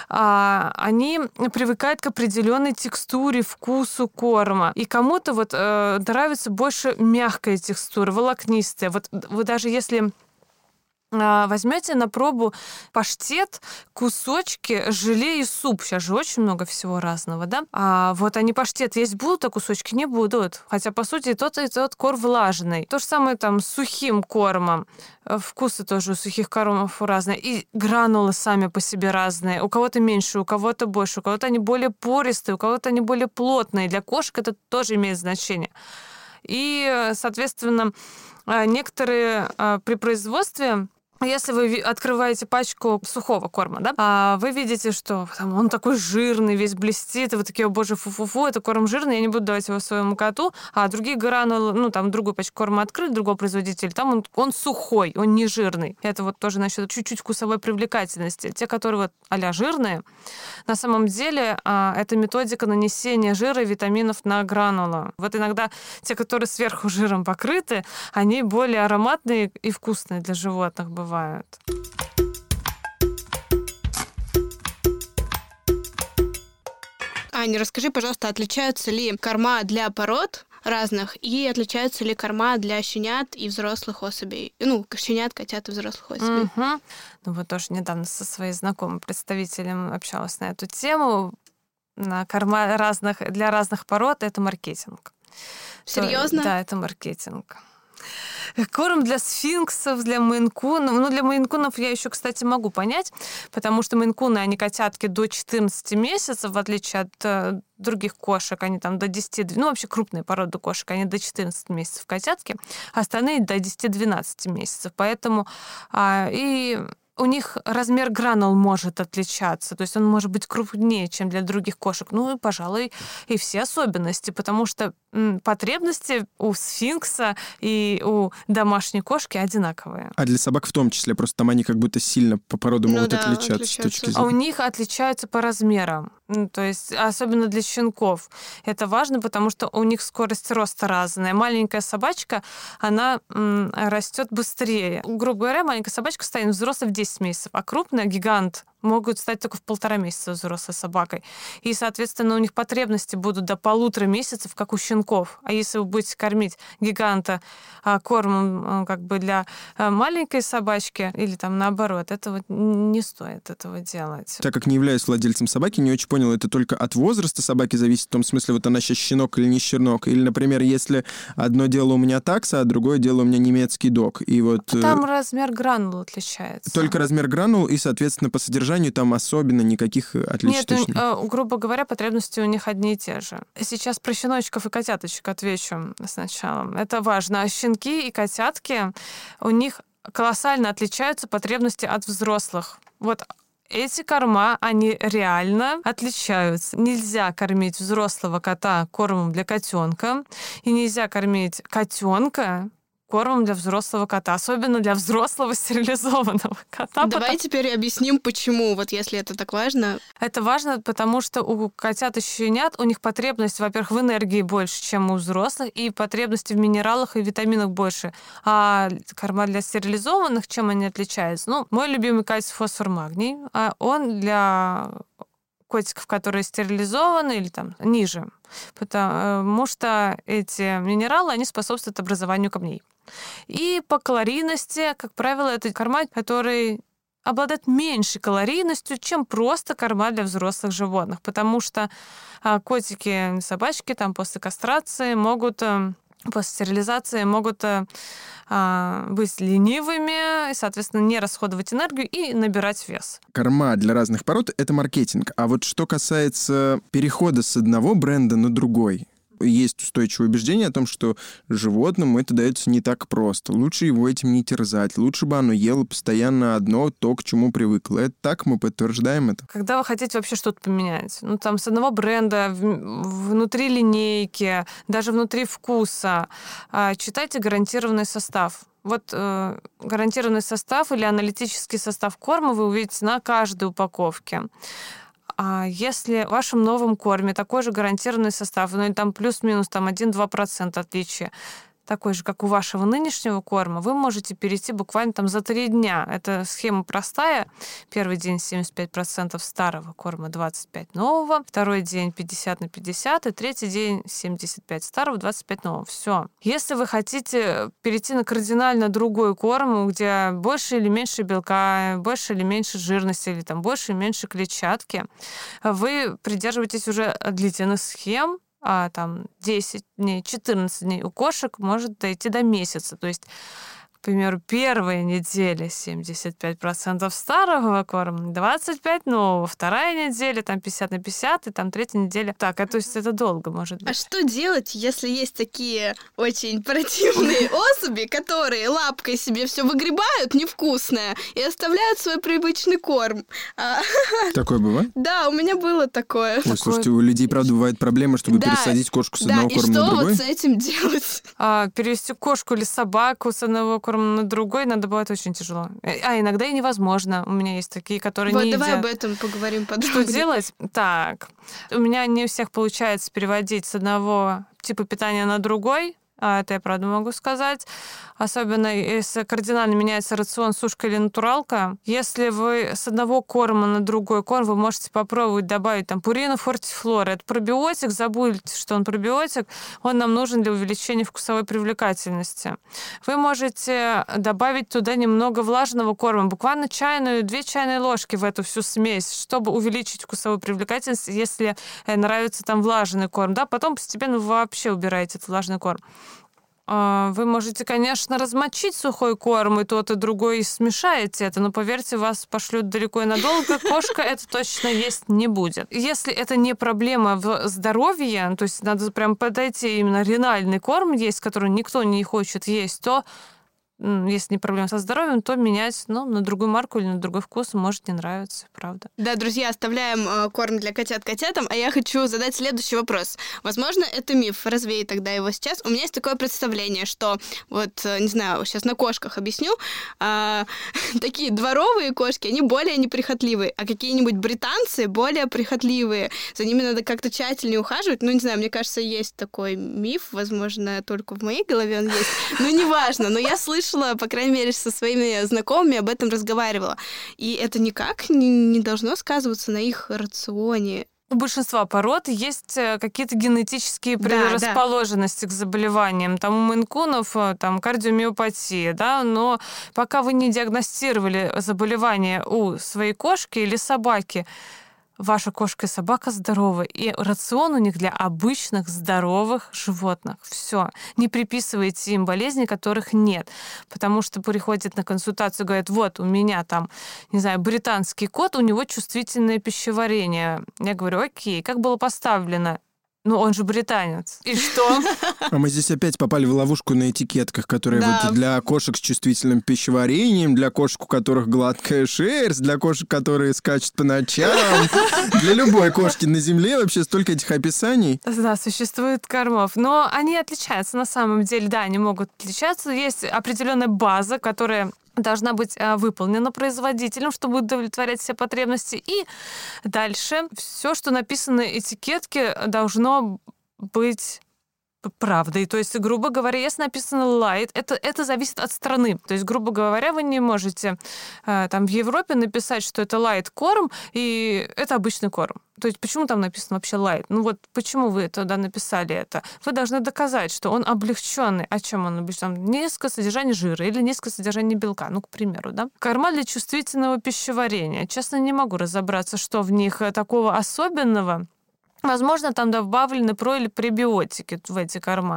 А, они привыкают к определенной текстуре, вкусу корма. И кому-то вот э, нравится больше мягкая текстура, волокнистая. Вот вы даже если возьмете на пробу паштет, кусочки, желе и суп. Сейчас же очень много всего разного, да? А вот они паштет есть будут, а кусочки не будут. Хотя, по сути, и тот, и тот корм влажный. То же самое там с сухим кормом. Вкусы тоже у сухих кормов разные. И гранулы сами по себе разные. У кого-то меньше, у кого-то больше. У кого-то они более пористые, у кого-то они более плотные. Для кошек это тоже имеет значение. И, соответственно, некоторые при производстве, если вы открываете пачку сухого корма, да, вы видите, что там, он такой жирный, весь блестит, и вы такие, о боже, фу-фу-фу, это корм жирный, я не буду давать его своему коту, а другие гранулы, ну, там, другую пачку корма открыли, другого производителя, там он, он сухой, он не жирный. Это вот тоже насчет чуть-чуть вкусовой привлекательности. Те, которые вот а-ля жирные, на самом деле это методика нанесения жира и витаминов на гранулу. Вот иногда те, которые сверху жиром покрыты, они более ароматные и вкусные для животных бывают. Аня, расскажи, пожалуйста, отличаются ли корма для пород разных и отличаются ли корма для щенят и взрослых особей? Ну, щенят, котят и взрослых особей. Угу. Ну, вот тоже недавно со своей знакомым представителем общалась на эту тему. На корма разных, для разных пород это маркетинг. Серьезно? То, да, это маркетинг. Корм для сфинксов, для мейн-кунов. Ну, для мейн-кунов я еще, кстати, могу понять, потому что мейн-куны, они котятки до четырнадцати месяцев, в отличие от э, других кошек, они там до десяти, ну, вообще крупные породы кошек, они до четырнадцати месяцев котятки, а остальные до десяти-двенадцати месяцев. Поэтому э, и... у них размер гранул может отличаться, то есть он может быть крупнее, чем для других кошек. Ну, и, пожалуй, и все особенности, потому что м, потребности у сфинкса и у домашней кошки одинаковые. А для собак в том числе, просто там они как будто сильно по породу ну могут да, отличаться, отличаются. с точки зрения. А у них отличаются по размерам. Ну, то есть, особенно для щенков. Это важно, потому что у них скорость роста разная. Маленькая собачка, она м, растет быстрее. Грубо говоря, маленькая собачка станет взрослой в десять месяцев, а крупная, гигант, могут стать только в полтора месяца взрослой собакой. И, соответственно, у них потребности будут до полутора месяцев, как у щенков. А если вы будете кормить гиганта а, кормом а, как бы для а, маленькой собачки или там наоборот, этого не стоит этого делать. Так как не являюсь владельцем собаки, не очень понял, это только от возраста собаки зависит, в том смысле, вот она сейчас щенок или не щенок? Или, например, если одно дело у меня такса, а другое дело у меня немецкий дог. И вот... Там размер гранул отличается. Только размер гранул, и, соответственно, по содержанию там особенно никаких отличий. Нет, у, грубо говоря, потребности у них одни и те же. Сейчас про щеночков и котяточек отвечу сначала. Это важно. А щенки и котятки, у них колоссально отличаются потребности от взрослых. Вот эти корма, они реально отличаются. Нельзя кормить взрослого кота кормом для котенка, и нельзя кормить котенка кормом для взрослого кота, особенно для взрослого стерилизованного кота. Давай потому... теперь объясним, почему, вот если это так важно. Это важно, потому что у котят и щенят, у них потребность, во-первых, в энергии больше, чем у взрослых, и потребности в минералах и витаминах больше. А корма для стерилизованных, чем они отличаются? Ну, мой любимый кальций, фосфор, магний, а он для котиков, которые стерилизованы или там ниже, потому что эти минералы, они способствуют образованию камней. И по калорийности, как правило, это корма, которые обладают меньшей калорийностью, чем просто корма для взрослых животных, потому что котики и собачки там после кастрации могут, после стерилизации могут быть ленивыми, и, соответственно, не расходовать энергию и набирать вес. Корма для разных пород — это маркетинг. А вот что касается перехода с одного бренда на другой, есть устойчивое убеждение о том, что животному это дается не так просто. Лучше его этим не терзать. Лучше бы оно ело постоянно одно, то, к чему привыкло. Это так, мы подтверждаем это. Когда вы хотите вообще что-то поменять, ну там с одного бренда, внутри линейки, даже внутри вкуса, читайте гарантированный состав. Вот э, гарантированный состав или аналитический состав корма вы увидите на каждой упаковке. А если в вашем новом корме такой же гарантированный состав, ну или там плюс-минус там один-два процента отличия, такой же, как у вашего нынешнего корма, вы можете перейти буквально там за три дня. Эта схема простая. Первый день семьдесят пять процентов старого корма, двадцать пять процентов нового. Второй день пятьдесят на пятьдесят. И третий день семьдесят пять процентов старого, двадцать пять процентов нового. Все. Если вы хотите перейти на кардинально другой корм, где больше или меньше белка, больше или меньше жирности, или там больше или меньше клетчатки, вы придерживаетесь уже длительных схем, а там десять дней, четырнадцать дней. У кошек может дойти до месяца. То есть, к примеру, первая неделя семьдесят пять процентов старого корма, двадцать пять процентов нового. Вторая неделя там пятьдесят на пятьдесят, и там третья неделя. Так, а то есть это долго может быть. А что делать, если есть такие очень противные особи, которые лапкой себе все выгребают невкусное и оставляют свой привычный корм? Такое бывает? Да, у меня было такое. Ой, слушайте, у людей, правда, бывает проблема, чтобы да, пересадить кошку с да, одного корма на другой. Да, и что вот с этим делать? А, перевести кошку или собаку с одного корма на другой надо бывает очень тяжело. А иногда и невозможно. У меня есть такие, которые вот, не давай едят. об этом поговорим подробнее. Что делать? Так, у меня не у всех получается переводить с одного типа питания на другой. Это я, правда, могу сказать. Особенно если кардинально меняется рацион, сушка или натуралка. Если вы с одного корма на другой корм, вы можете попробовать добавить там пурину фортифлора. Это пробиотик, забудьте, что он пробиотик. Он нам нужен для увеличения вкусовой привлекательности. Вы можете добавить туда немного влажного корма, буквально чайную, две чайные ложки в эту всю смесь, чтобы увеличить вкусовую привлекательность, если нравится там влажный корм. Да? Потом постепенно вы вообще убираете этот влажный корм. Вы можете, конечно, размочить сухой корм, и тот, и другой, и смешаете это, но, поверьте, вас пошлют далеко и надолго, кошка это точно есть не будет. Если это не проблема в здоровье, то есть надо прям подойти, именно ренальный корм есть, который никто не хочет есть, то если не проблема со здоровьем, то менять ну, на другую марку или на другой вкус может не нравиться, правда. Да, друзья, оставляем э, корм для котят котятам, а я хочу задать следующий вопрос. Возможно, это миф, развею тогда его сейчас. У меня есть такое представление, что, вот, э, не знаю, сейчас на кошках объясню, э, такие дворовые кошки, они более неприхотливые, а какие-нибудь британцы более прихотливые. За ними надо как-то тщательнее ухаживать. Ну, не знаю, мне кажется, есть такой миф, возможно, только в моей голове он есть, но неважно, но я слышала слышала, по крайней мере, со своими знакомыми об этом разговаривала. И это никак не, не должно сказываться на их рационе. У большинства пород есть какие-то генетические Да, предрасположенности да. к заболеваниям. Там у мейн-кунов там кардиомиопатия, да, но пока вы не диагностировали заболевание у своей кошки или собаки, ваша кошка и собака здоровы, и рацион у них для обычных здоровых животных. Все. Не приписывайте им болезни, которых нет. Потому что приходят на консультацию и говорят, вот, у меня там, не знаю, британский кот, у него чувствительное пищеварение. Я говорю, окей, как было поставлено? Ну, он же британец. И что? А мы здесь опять попали в ловушку на этикетках, которые Да. вот для кошек с чувствительным пищеварением, для кошек, у которых гладкая шерсть, для кошек, которые скачут по ночам. Для любой кошки на земле вообще столько этих описаний. Да, существует кормов. Но они отличаются на самом деле. Да, они могут отличаться. Есть определенная база, которая должна быть а, выполнена производителем, чтобы удовлетворять все потребности. И дальше все, что написано на этикетке, должно быть правдой. То есть, грубо говоря, если написано light, это, это зависит от страны. То есть, грубо говоря, вы не можете э, там в Европе написать, что это light корм, и это обычный корм. То есть, почему там написано вообще light? Ну вот почему вы туда написали это? Вы должны доказать, что он облегченный. О чем он облегчен? Низкое содержание жира или низкое содержание белка, ну, к примеру, да? Корма для чувствительного пищеварения. Честно, не могу разобраться, что в них такого особенного. Возможно, там добавлены про- или пребиотики в эти корма.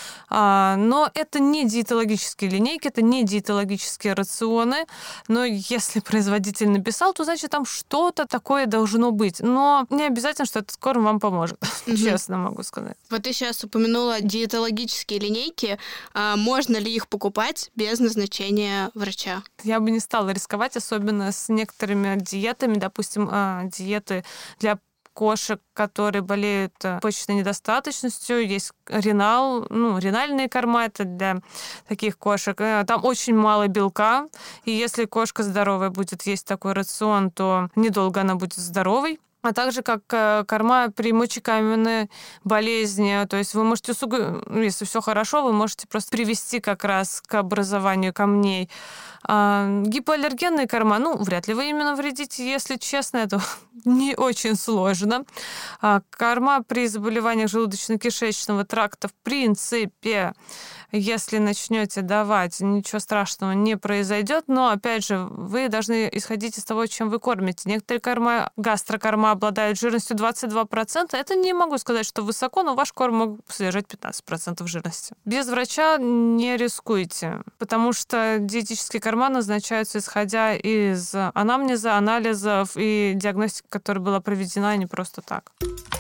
А, но это не диетологические линейки, это не диетологические рационы. Но если производитель написал, то значит там что-то такое должно быть. Но не обязательно, что этот корм вам поможет. Мгм. Честно могу сказать. Вот ты сейчас упомянула диетологические линейки. А можно ли их покупать без назначения врача? Я бы не стала рисковать, особенно с некоторыми диетами. Допустим, а, диеты для кошек, которые болеют э, почечной недостаточностью, есть ренал, ну, ренальные корма, это для таких кошек. Э, Там очень мало белка, и если кошка здоровая будет есть такой рацион, то недолго она будет здоровой. А также как э, корма при мочекаменной болезни. То есть вы можете, усугу- ну, если все хорошо, вы можете просто привести как раз к образованию камней. А гипоаллергенные корма, ну, вряд ли вы именно вредите, если честно, это не очень сложно. А корма при заболеваниях желудочно-кишечного тракта, в принципе, если начнете давать, ничего страшного не произойдет, но, опять же, вы должны исходить из того, чем вы кормите. Некоторые корма, гастрокорма обладают жирностью двадцать два процента. Это не могу сказать, что высоко, но ваш корм может содержать пятнадцать процентов жирности. Без врача не рискуйте, потому что диетические корма назначаются исходя из анамнеза, анализов и диагностики, которая была проведена, а не просто так.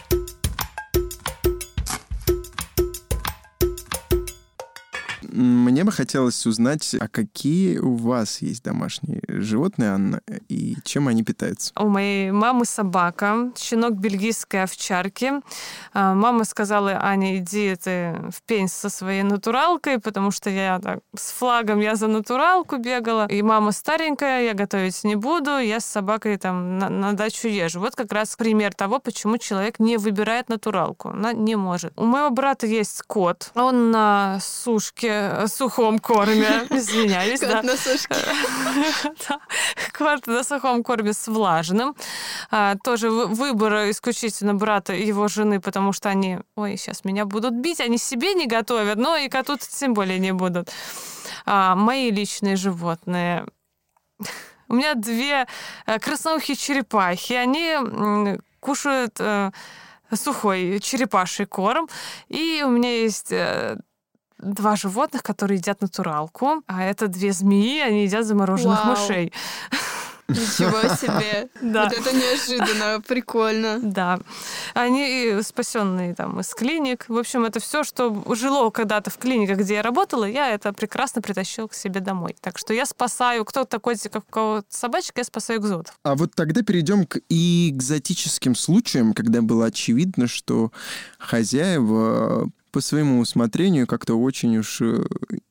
Мне бы хотелось узнать, а какие у вас есть домашние животные, Анна, и чем они питаются? У моей мамы собака, щенок бельгийской овчарки. А, Мама сказала: Аня, иди ты в пень со своей натуралкой, потому что я так с флагом, я за натуралку бегала. И мама старенькая, я готовить не буду, я с собакой там на, на дачу езжу. Вот как раз пример того, почему человек не выбирает натуралку. Она не может. У моего брата есть кот. Он на сушке, сухом корме, извиняюсь, да. Кот на сушке. Да. Кот на сухом корме с влажным. А, тоже вы- выбор исключительно брата и его жены, потому что они, ой, сейчас меня будут бить, они себе не готовят, но и коту тем более не будут. А, мои личные животные. У меня две э, красноухие черепахи. Они м, кушают э, сухой черепаший корм. И у меня есть э, два животных, которые едят натуралку. А это две змеи, они едят замороженных Вау. мышей. Ничего себе. Да. Вот это неожиданно, прикольно. Да. Они спасенные там из клиник. В общем, это все, что жило когда-то в клиниках, где я работала, я это прекрасно притащила к себе домой. Так что я спасаю, кто такой, как у кого собачка, я спасаю экзотов. А вот тогда перейдем к экзотическим случаям, когда было очевидно, что хозяева по своему усмотрению как-то очень уж э,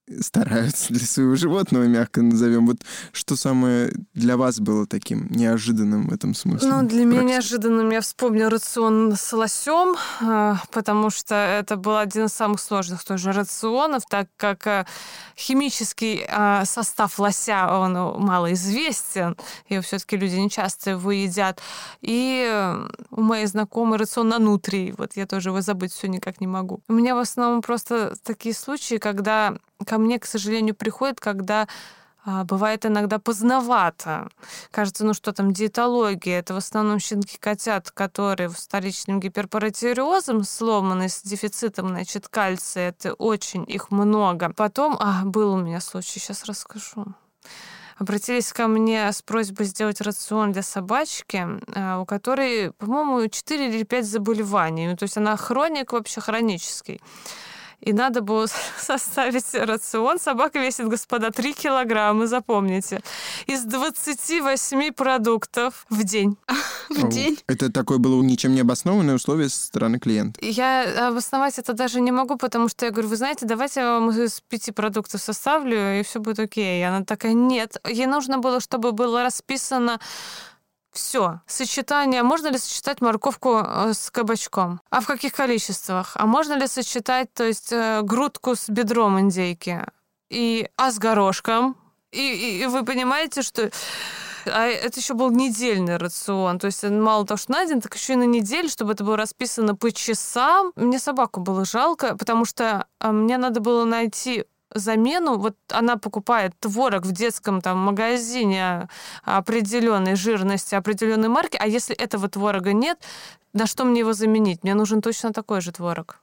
стараются для своего животного, мягко назовем. Вот что самое для вас было таким неожиданным в этом смысле? Ну, для меня неожиданным я вспомнила рацион с лосем, потому что это был один из самых сложных тоже рационов, так как химический состав лося, он малоизвестен, и все-таки люди не часто его едят. И у моей знакомой рацион на нутрии, вот я тоже его забыть все никак не могу. У меня в основном просто такие случаи, когда ко мне, к сожалению, приходит, когда а, бывает иногда поздновато. Кажется, ну что там, диетология. Это в основном щенки котят, которые с вторичным гиперпаратиреозом сломаны, с дефицитом, значит, кальция. Это очень их много. Потом, а, был у меня случай, сейчас расскажу. Обратились ко мне с просьбой сделать рацион для собачки, у которой, по-моему, четыре или пять заболеваний. Ну, то есть она хроник, вообще хронический. И надо было составить рацион. Собака весит, господа, три килограмма, запомните. Из двадцати восьми продуктов в день. В день? Это такое было ничем не обоснованное условие со стороны клиента? Я обосновать это даже не могу, потому что я говорю, вы знаете, давайте я вам из пяти продуктов составлю, и все будет окей. И она такая, нет. Ей нужно было, чтобы было расписано все. Сочетание. Можно ли сочетать морковку с кабачком? А в каких количествах? А можно ли сочетать, то есть, грудку с бедром индейки? И, а с горошком? И, и, и вы понимаете, что... А это еще был недельный рацион. То есть мало того, что на день, так еще и на неделю, чтобы это было расписано по часам. Мне собаку было жалко, потому что мне надо было найти замену. Вот она покупает творог в детском там магазине определенной жирности, определенной марки, а если этого творога нет, на что мне его заменить? Мне нужен точно такой же творог.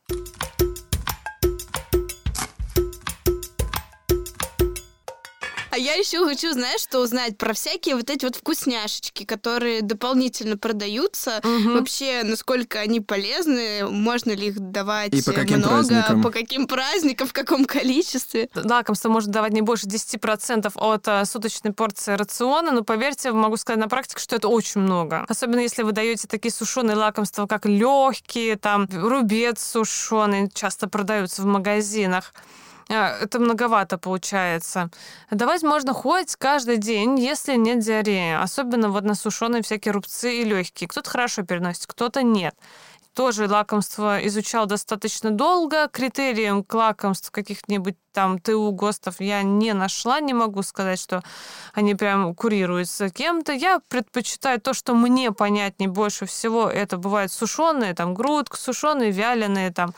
А я еще хочу, знаешь, что узнать про всякие вот эти вот вкусняшечки, которые дополнительно продаются. Угу. Вообще, насколько они полезны, можно ли их давать и по каким много, праздникам? по каким праздникам, в каком количестве. Лакомство можно давать не больше десять процентов от а, суточной порции рациона, но поверьте, могу сказать на практике, что это очень много. Особенно если вы даете такие сушеные лакомства, как легкие, там рубец сушеный, часто продаются в магазинах. Это многовато получается. Давать можно хоть каждый день, если нет диареи. Особенно вот на сушеные всякие рубцы и легкие. Кто-то хорошо переносит, кто-то нет. Тоже лакомство изучал достаточно долго. Критерием к лакомству каких-нибудь там ТУ ГОСТов я не нашла. Не могу сказать, что они прям курируются кем-то. Я предпочитаю то, что мне понятнее больше всего. Это бывают сушеные, там грудка, сушеные, вяленые, там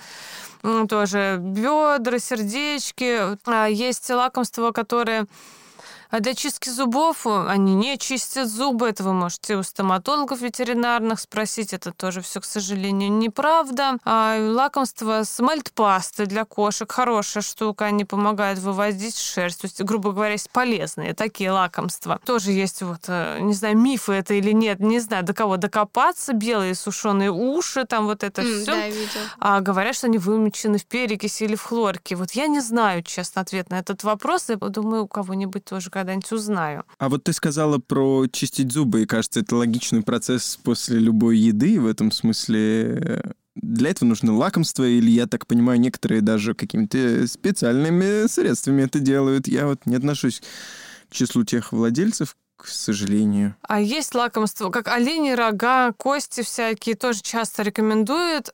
тоже бедра, сердечки. Есть лакомства, которые для чистки зубов, они не чистят зубы. Это вы можете у стоматологов ветеринарных спросить. Это тоже все, к сожалению, неправда. А лакомство с мальтпастой для кошек. Хорошая штука. Они помогают выводить шерсть. То есть, грубо говоря, есть полезные такие лакомства. Тоже есть вот, не знаю, мифы это или нет, не знаю, до кого докопаться. Белые сушеные уши, там вот это Mm, все. да, видел. А говорят, что они вымочены в перекиси или в хлорке. Вот я не знаю, честно, ответ на этот вопрос. Я думаю, у кого-нибудь тоже когда-нибудь узнаю. А вот ты сказала про чистить зубы, и, кажется, это логичный процесс после любой еды. В этом смысле для этого нужно лакомство, или, я так понимаю, некоторые даже какими-то специальными средствами это делают. Я вот не отношусь к числу тех владельцев, к сожалению. А есть лакомства, как оленьи рога, кости всякие, тоже часто рекомендуют.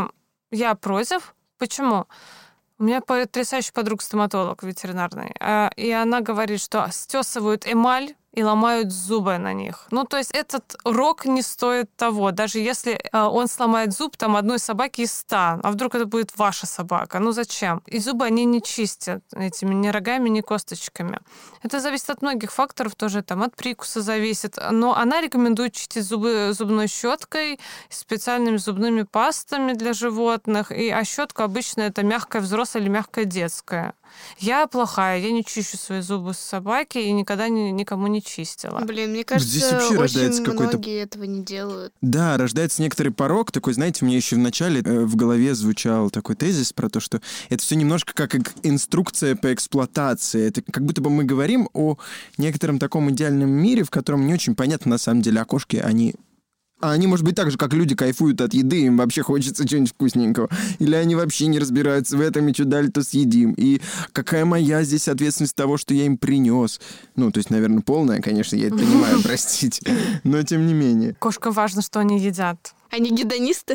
Я против. Почему? У меня потрясающий подруга-стоматолог ветеринарный, и она говорит, что стесывают эмаль и ломают зубы на них. Ну, то есть этот рог не стоит того. Даже если он сломает зуб там одной собаки из ста, а вдруг это будет ваша собака, ну зачем? И зубы они не чистят этими ни рогами, ни косточками. Это зависит от многих факторов, тоже там от прикуса зависит. Но она рекомендует чистить зубы зубной щеткой, специальными зубными пастами для животных. И, а щетка обычно это мягкая взрослая или мягкая детская. Я плохая, я не чищу свои зубы с собаки и никогда ни, никому не чистила. Блин, мне Здесь кажется, вообще рождается очень какой-то- многие этого не делают. Да, рождается некоторый порог такой, знаете, мне еще в начале э, в голове звучал такой тезис про то, что это все немножко как ик- инструкция по эксплуатации. Это как будто бы мы говорим о некотором таком идеальном мире, в котором не очень понятно на самом деле, а кошки, они А они, может быть, так же, как люди, кайфуют от еды, им вообще хочется чего-нибудь вкусненького. Или они вообще не разбираются в этом, и что дали, то съедим. И какая моя здесь ответственность того, что я им принес? Ну, то есть, наверное, полная, конечно, я это понимаю, простите. Но тем не менее. Кошкам важно, что они едят. Они гедонисты?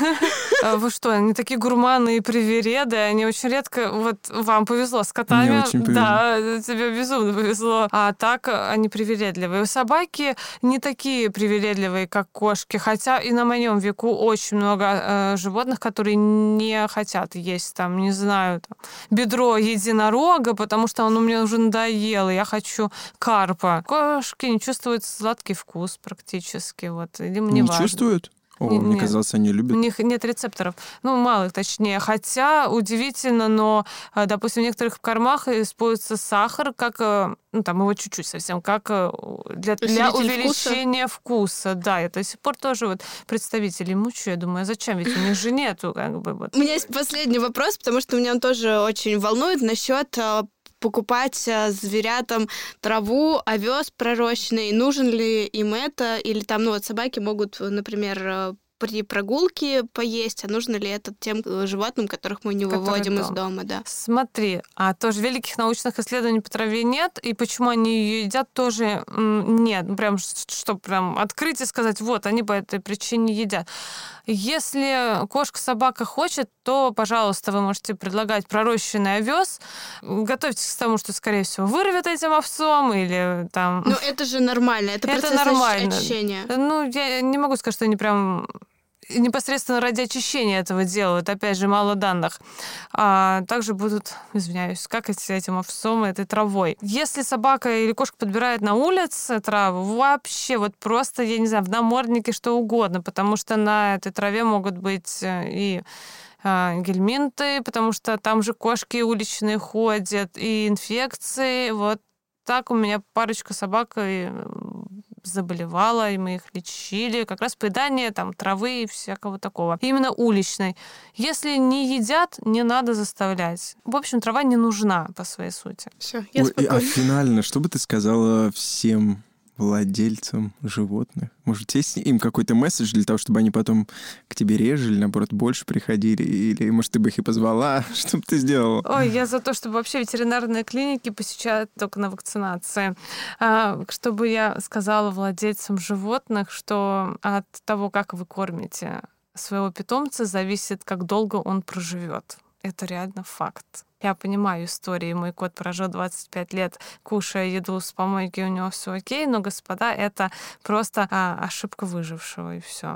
Вы что, они такие гурманы и привереды, они очень редко... Вот вам повезло с котами. Мне очень повезло. Да, тебе безумно повезло. А так они привередливые. Собаки не такие привередливые, как кошки, хотя и на моем веку очень много э, животных, которые не хотят есть, там, не знаю, там, бедро единорога, потому что оно мне уже надоело, я хочу карпа. Кошки не чувствуют сладкий вкус практически. Вот. Или мне Не важно. чувствуют? О, Не- мне нет. казалось, они У любят. них нет рецепторов. Ну, мало их, точнее. Хотя, удивительно, но, э, допустим, в некоторых кормах используется сахар, как, э, ну, там, его чуть-чуть совсем, как э, для, для Усилитель увеличения вкуса. Да, я до сих пор тоже вот представителей мучу. Я думаю, а зачем? Ведь у них же нету, как бы, вот. У меня есть последний вопрос, потому что меня он тоже очень волнует насчет а, покупать а, зверятам траву, овес пророщенный. Нужен ли им это? Или там, ну вот собаки могут, например, а, при прогулке поесть, а нужно ли это тем э, животным, которых мы не Которые выводим из дома. дома, да. Смотри, а тоже великих научных исследований по траве нет, и почему они ее едят, тоже м, нет. Ну, прям, что прям открыть и сказать, вот, они по этой причине едят. Если кошка-собака хочет, то, пожалуйста, вы можете предлагать пророщенный овес. Готовьтесь к тому, что, скорее всего, вырвет этим овцом или там... Ну, это же нормально, это, Это процесс нормально. очищения. Ну, я не могу сказать, что они прям непосредственно ради очищения этого делают. Опять же, мало данных. А также будут, извиняюсь, какать этим овсом и этой травой. Если собака или кошка подбирает на улице траву, вообще вот просто, я не знаю, в наморднике что угодно, потому что на этой траве могут быть и а, гельминты, потому что там же кошки уличные ходят, и инфекции. Вот так у меня парочка собак и заболевала, и мы их лечили. Как раз поедание там травы и всякого такого. Именно уличной. Если не едят, не надо заставлять. В общем, трава не нужна по своей сути. Все, я Ой, и- а спокойна. финально, что бы ты сказала всем владельцам животных? Может, есть им какой-то месседж для того, чтобы они потом к тебе реже или, наоборот, больше приходили? Или, может, ты бы их и позвала? Что бы ты сделала? Ой, я за то, чтобы вообще ветеринарные клиники посещают только на вакцинации. А, чтобы я сказала владельцам животных, что от того, как вы кормите своего питомца, зависит, как долго он проживет. Это реально факт. Я понимаю истории. Мой кот прожил двадцать пять лет, кушая еду с помойки, у него все окей, но, господа, это просто а, ошибка выжившего, и все.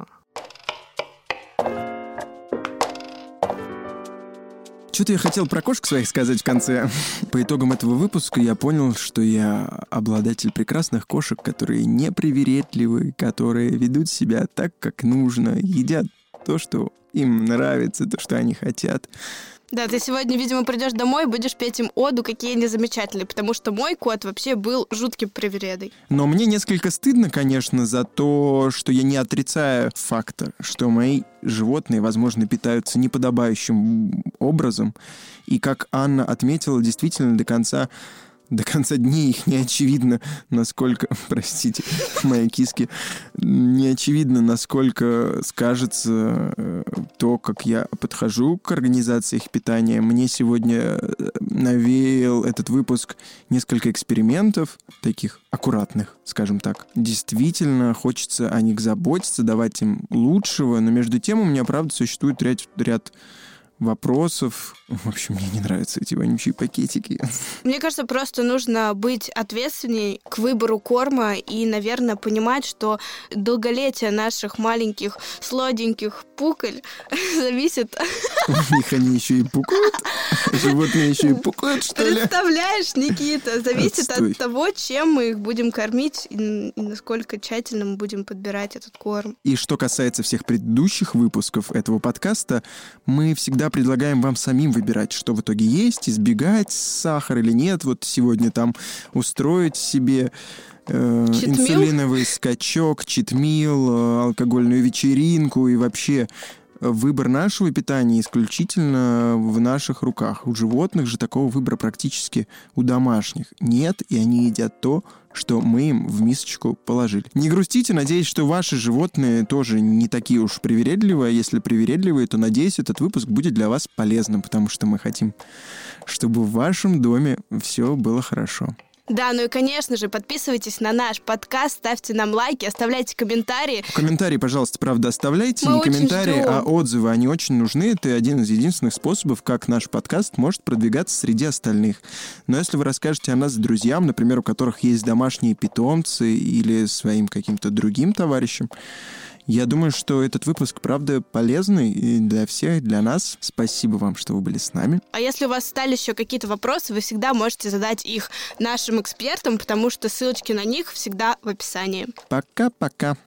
Что-то я хотел про кошек своих сказать в конце. По итогам этого выпуска я понял, что я обладатель прекрасных кошек, которые непривередливы, которые ведут себя так, как нужно, едят то, что им нравится, то, что они хотят. Да, ты сегодня, видимо, придешь домой и будешь петь им оду, какие они замечательные, потому что мой кот вообще был жутким привередой. Но мне несколько стыдно, конечно, за то, что я не отрицаю факта, что мои животные, возможно, питаются неподобающим образом. И, как Анна отметила, действительно до конца До конца дней их не очевидно, насколько, простите, мои киски, не очевидно, насколько скажется э, то, как я подхожу к организации их питания. Мне сегодня навеял этот выпуск несколько экспериментов, таких аккуратных, скажем так. Действительно, хочется о них заботиться, давать им лучшего, но между тем у меня, правда, существует ряд, ряд вопросов. В общем, мне не нравятся эти вонючие пакетики. Мне кажется, просто нужно быть ответственней к выбору корма и, наверное, понимать, что долголетие наших маленьких сладеньких пуколь зависит... У них они еще и пукают? Животные еще и пукают, что ли? Представляешь, Никита, зависит Отстой. от того, чем мы их будем кормить и, и насколько тщательно мы будем подбирать этот корм. И что касается всех предыдущих выпусков этого подкаста, мы всегда предлагаем вам самим выбирать, что в итоге есть, избегать сахар или нет. Вот сегодня там устроить себе э, Читмил? инсулиновый скачок, читмил, э, алкогольную вечеринку и вообще выбор нашего питания исключительно в наших руках. У животных же такого выбора практически у домашних нет, и они едят то, что мы им в мисочку положили. Не грустите, надеюсь, что ваши животные тоже не такие уж привередливые. Если привередливые, то, надеюсь, этот выпуск будет для вас полезным, потому что мы хотим, чтобы в вашем доме все было хорошо. Да, ну и, конечно же, подписывайтесь на наш подкаст, ставьте нам лайки, оставляйте комментарии. Комментарии, пожалуйста, правда, оставляйте. Мы не комментарии, ждем. а отзывы. Они очень нужны. Это один из единственных способов, как наш подкаст может продвигаться среди остальных. Но если вы расскажете о нас друзьям, например, у которых есть домашние питомцы или своим каким-то другим товарищам, я думаю, что этот выпуск, правда, полезный и для всех, для нас. Спасибо вам, что вы были с нами. А если у вас остались еще какие-то вопросы, вы всегда можете задать их нашим экспертам, потому что ссылочки на них всегда в описании. Пока-пока.